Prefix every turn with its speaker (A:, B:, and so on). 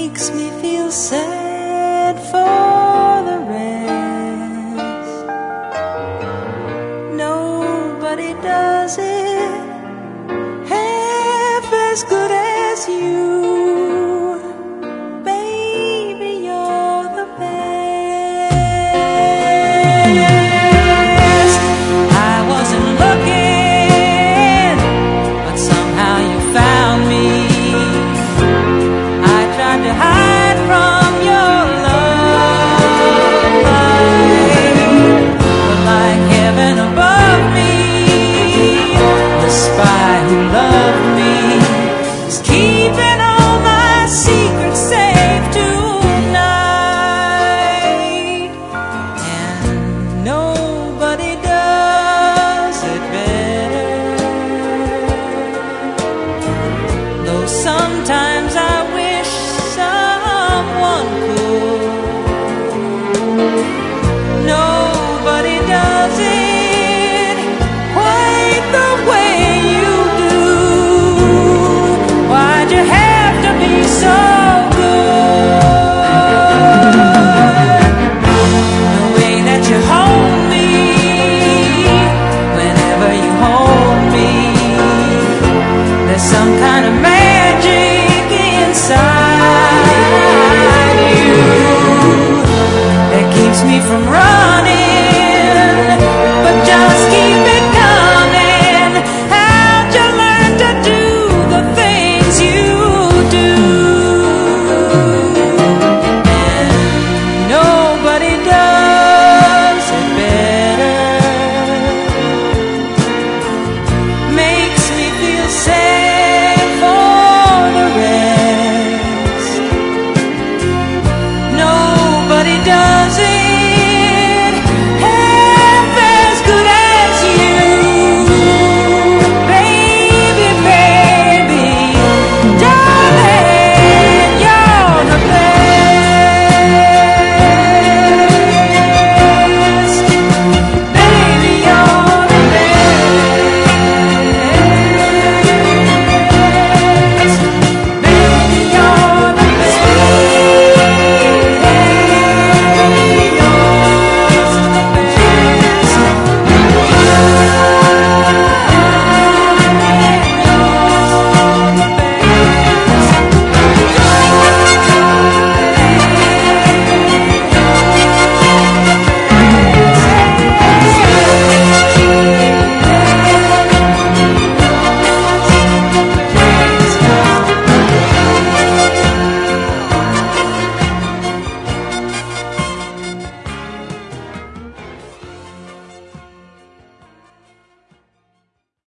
A: makes me feel sad for the rest. Nobody does it half as good as you. Baby, you're the best. I wasn't looking, but somehow you found me. I tried to hide from your love, but like heaven above me, the spy who loved me is keeping all my secrets safe tonight, and nobody does it better. Though sometimes I wish someone could. Nobody does it quite the way you do. Why'd you have to be so good? The way that you hold me, whenever you hold me, there's some kind of magic inside you that keeps me from running.